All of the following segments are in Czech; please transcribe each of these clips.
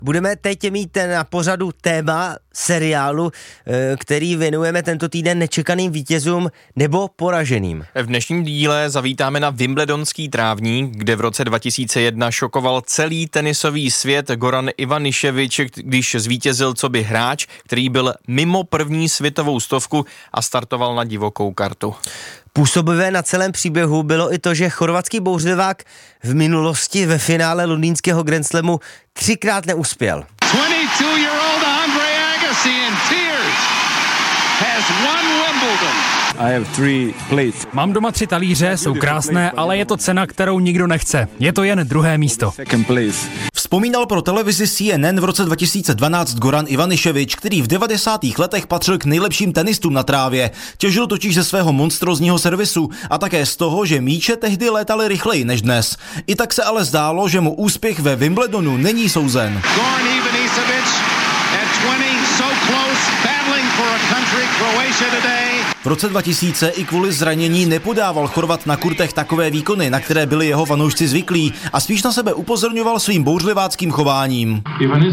Budeme teď mít na pořadu téma seriálu, který věnujeme tento týden nečekaným vítězům nebo poraženým. V dnešním díle zavítáme na Wimbledonský trávník, kde v roce 2001 šokoval celý tenisový svět Goran Ivaniševič, když zvítězil coby hráč, který byl mimo první světovou stovku a startoval na divokou kartu. Působivé na celém příběhu bylo i to, že chorvatský bouřlivák v minulosti ve finále londýnského Grand Slamu 3krát neuspěl. 22-year-old Andre Agassi in tears has won Wimbledon. I have 3 plates. Mám doma 3 talíře, jsou krásné, ale je to cena, kterou nikdo nechce. Je to jen druhé místo. Second place. Vzpomínal pro televizi CNN v roce 2012 Goran Ivaniševič, který v 90. letech patřil k nejlepším tenistům na trávě. Těžil totiž ze svého monstrózního servisu a také z toho, že míče tehdy létaly rychleji než dnes. I tak se ale zdálo, že mu úspěch ve Wimbledonu není souzen. Goran Ivaniševič at 20 so close battling for a country Croatia today. V roce 2000 i kvůli zranění nepodával Chorvat na kurtech takové výkony, na které byli jeho fanoušci zvyklí, a spíš na sebe upozorňoval svým bouřliváckým chováním.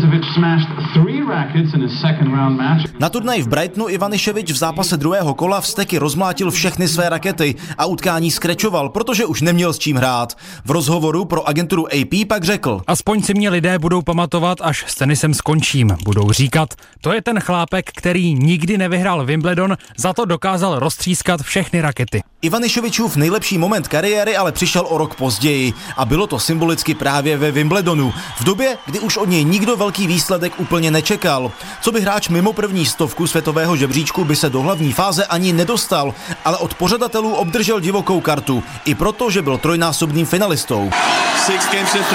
Na turnaji v Brightonu Ivaniševič v zápase druhého kola vzteky rozmlátil všechny své rakety a utkání skrečoval, protože už neměl s čím hrát. V rozhovoru pro agenturu AP pak řekl: Aspoň si mě lidé budou pamatovat, až s tenisem skončím. Budou říkat, to je ten chlápek, který nikdy nevyhrál Wimbledon, za to dokázal roztřískat všechny rakety. Ivaniševičův nejlepší moment kariéry ale přišel o rok později a bylo to symbolicky právě ve Wimbledonu, v době, kdy už od něj nikdo velký výsledek úplně nečekal. Co by hráč mimo první stovku světového žebříčku by se do hlavní fáze ani nedostal, ale od pořadatelů obdržel divokou kartu, i proto, že byl trojnásobným finalistou. 6 games to 3.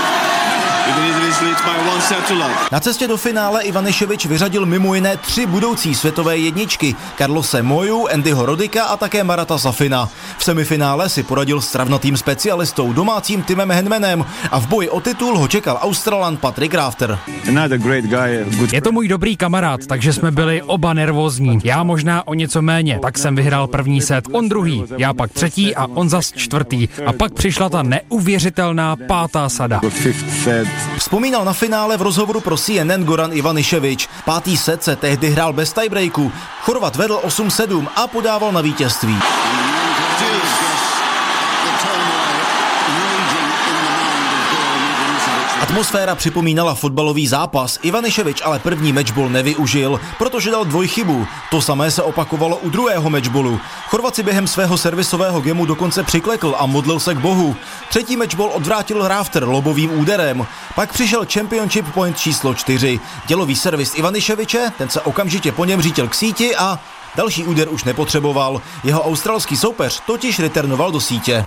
Na cestě do finále Ivaniševič vyřadil mimo jiné 3 budoucí světové jedničky: Carlose Moju, Andyho Rodika a také Marata Safina. V semifinále si poradil s travnatým specialistou, domácím Timem Henmanem, a v boji o titul ho čekal Australan Patrick Rafter. Je to můj dobrý kamarád, takže jsme byli oba nervózní. Já možná o něco méně, tak jsem vyhrál první set, on druhý, já pak třetí a on zas čtvrtý. A pak přišla ta neuvěřitelná 5. sada. Vzpomínal na finále v rozhovoru pro CNN Goran Ivaniševič. 5. set se tehdy hrál bez tiebreaku. Chorvat vedl 8-7 a podával na vítězství. Atmosféra připomínala fotbalový zápas. Ivaniševič ale první matchball nevyužil, protože dal dvojchybu. To samé se opakovalo u druhého matchballu. Chorvat si během svého servisového gemu dokonce přiklekl a modlil se k Bohu. Třetí matchball odvrátil Rafter lobovým úderem. Pak přišel championship point číslo 4. Dělový servis Ivaniševiče, ten se okamžitě po něm řítil k síti a další úder už nepotřeboval. Jeho australský soupeř totiž returnoval do sítě.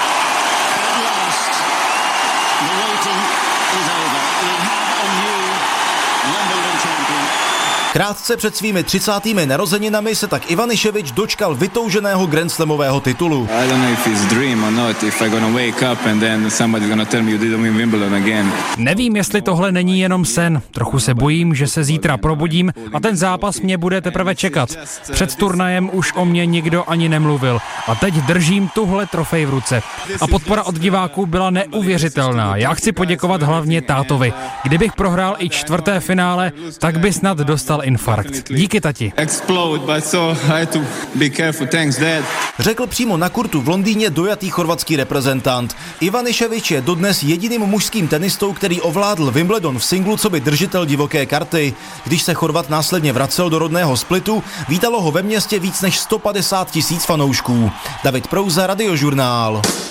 Krátce před svými 30. narozeninami se tak Ivaniševič dočkal vytouženého grandslamového titulu. Nevím, jestli tohle není jenom sen. Trochu se bojím, že se zítra probudím a ten zápas mě bude teprve čekat. Před turnajem už o mě nikdo ani nemluvil a teď držím tuhle trofej v ruce. A podpora od diváků byla neuvěřitelná. Já chci poděkovat hlavně tátovi. Kdybych prohrál i 4. finále, tak by snad dostal infarkt. Díky, tati. Řekl přímo na kurtu v Londýně dojatý chorvatský reprezentant. Ivaniševič je dodnes jediným mužským tenistou, který ovládl Wimbledon v singlu coby držitel divoké karty. Když se Chorvat následně vracel do rodného Splitu, vítalo ho ve městě víc než 150 000 fanoušků. David Prouza, Radiožurnál.